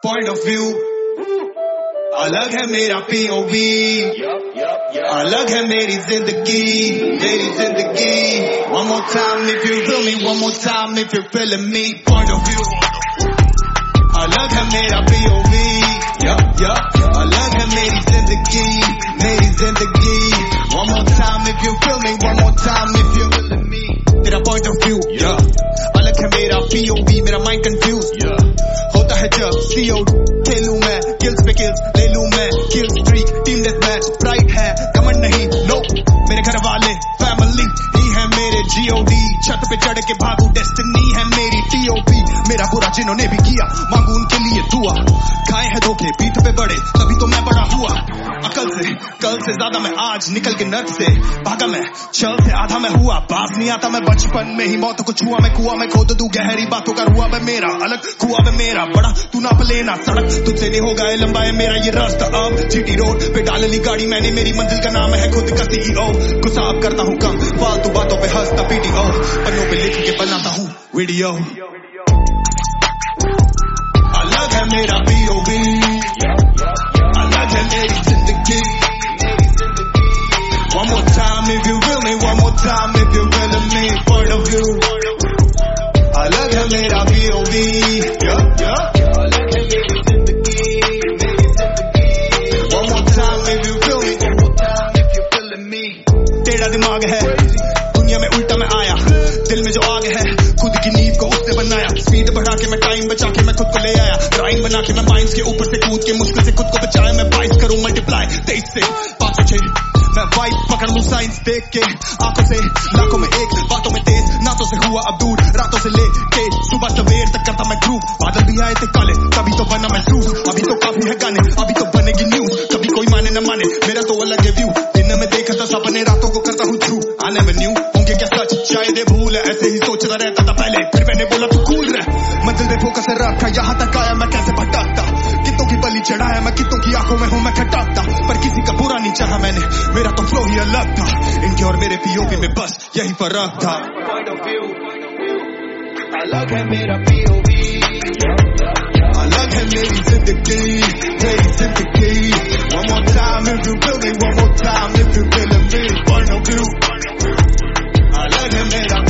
Point of view अलग है मेरा POV, अलग है मेरी जिंदगी, मेरी जिंदगी. One more time if you feel me, one more time if you're feeling me. Point of view अलग है मेरा POV, अलग है मेरी जिंदगी, मेरी जिंदगी. One more time if you feel me, one more time if you're feeling me. तेरा point of view अलग है मेरा POV, मेरा mind confused होता है जब CO2 खेलूं मैं, kills पे kills ले लूं मैं, kill streak team death match, pride है कमंड नहीं, no मेरे घर वाले family ही है मेरे GOD. छत पे चढ़ के भागू destiny है मेरी TOP. मेरा बुरा जिन्होंने भी किया मांगू उनके लिए दुआ. खाए हैं धोखे पीठ पे बड़े तभी तो मैं बड़ा हुआ. अकल से कल से ज्यादा मैं आज निकल के नर्क से भागा. मैं छल से आधा मैं हुआ, बास नहीं आता मैं बचपन में ही मौत को छुआ. मैं कुआ में खोद दूं गहरी बातों का रुआ. मैं मेरा अलग कुआ में मेरा बड़ा तू नाप लेना सड़क तुझसे नहीं होगा लंबा है मेरा ये रास्ता. अब GT रोड पे डाल ली गाड़ी मैंने, मेरी मंजिल का नाम है खुद का CEO. गुस्सा अब करता हूँ कम, फालतू बातों पे हंसता PTO. पन्नों पे लिख के बनाता हूँ वीडियो. अलग है मेरा POV, अलग है मेरी जिंदगी. One more time if you feel me, one more time if you feeling me. Point of view अलग है मेरा POV, अलग है मेरी जिंदगी, मेरी जिंदगी. One more time if you feel me, one more time if you feeling me. तेरा दिमाग है दुनिया में उल्टा मैं आया, दिल में जो आग है खुद की नींव को उससे बनाया. स्पीड बढ़ा के मैं टाइम बचा के मैं खुद को ले आया. राइम बना के मैं माइंस के ऊपर से कूद के मुश्किल से खुद को बचाया. मैं 22 करूं मल्टीप्लाई 23 से 5 से 6. मैं वाइब पकड़ लूं साइंस देख के आंखों से लाखों में एक, बातों में तेज नातों से हुआ अब दूर. रातों से लेके सुबह सवेर तक करता मैं ग्रूव. बादल भी आए थे काले तभी तो बना मैं ट्रू. अभी तो काफी है गाने अभी तो बनेगी न्यूज. कभी कोई माने न माने मेरा तो अलग है व्यू. दिन में देखा था सपने रातों को करता हूँ ट्रू. I never knew होंगे क्या सच शायद ये भूल है. ऐसे ही सोचता रहता था पहले फिर मैंने बोला तू कूल रह. मंजिल पे फोकस रखा यहाँ तक आया मैं कैसे भटकता. कितों की बलि चढ़ाया मैं कितों की आंखों में हूँ मैं खटकता. पर किसी का बुरा नहीं चाहा मैंने, मेरा तो फ्लो ही अलग था. इनके और मेरे POV में बस यही फर्क था. अलग है मेरा POV, अलग है मेरी जिंदगी, मेरी जिंदगी. One more time if you feel me, one more time if you feeling me. Point of view अलग है मेरा